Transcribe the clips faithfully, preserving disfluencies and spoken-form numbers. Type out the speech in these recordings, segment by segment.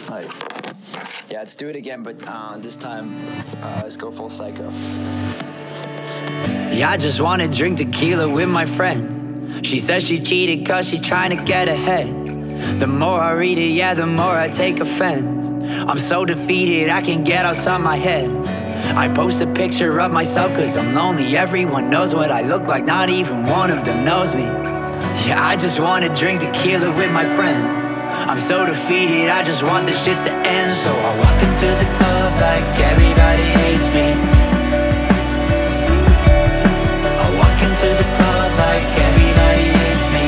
Alright. Yeah, let's do it again, but uh, this time, uh, let's go full psycho. Yeah, I just wanna drink tequila with my friend. She says she cheated cause she trying to get ahead. The more I read it, yeah, the more I take offense. I'm so defeated, I can't get outside my head. I post a picture of myself cause I'm lonely. Everyone knows what I look like, not even one of them knows me. Yeah, I just wanna drink tequila with my friends. I'm so defeated, I just want this shit to end. So I walk into the club like everybody hates me. I walk into the club like everybody hates me.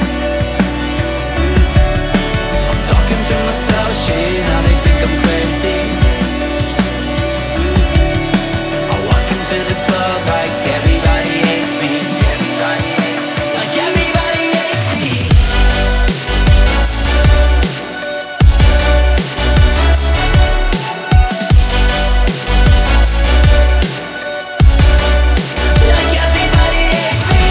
I'm talking to myself, shit, now they think I'm crazy. I walk into the club like everybody hates me. Everybody hates me. Like everybody hates me. Like everybody hates me.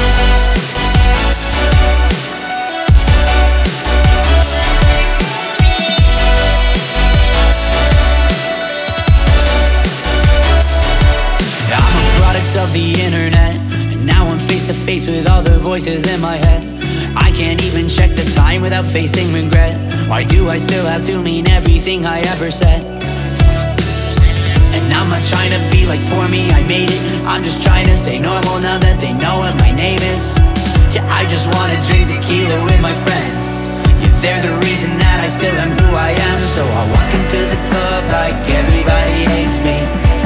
I'm a product of the internet, and now I'm face to face with all the voices in my head. I can't even check the time without facing regret. Why do I still have to mean everything I ever said? And I'm not trying to be like poor me, I made it. I'm just trying to stay normal now that they know what my name is. Yeah, I just wanna drink tequila with my friends. Yeah, they're the reason that I still am who I am. So I walk into the club like everybody hates me.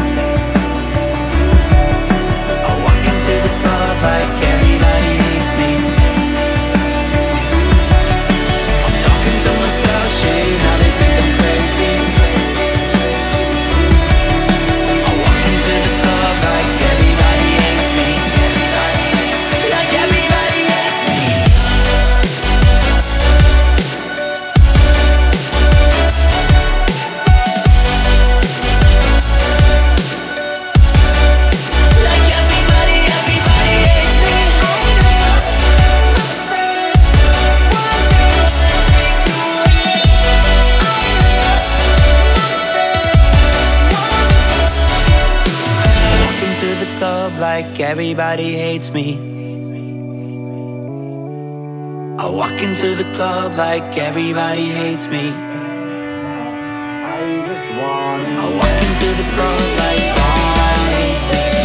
I walk into the club like everybody hates me. I'm talking to myself, shit, now they think I'm crazy. I walk into the club like everybody hates me. Everybody hates me. Like everybody hates me. Like everybody, everybody hates me. Walk into the club like everybody hates me. I walk into the club like everybody hates me. I walk into the club like everybody hates me.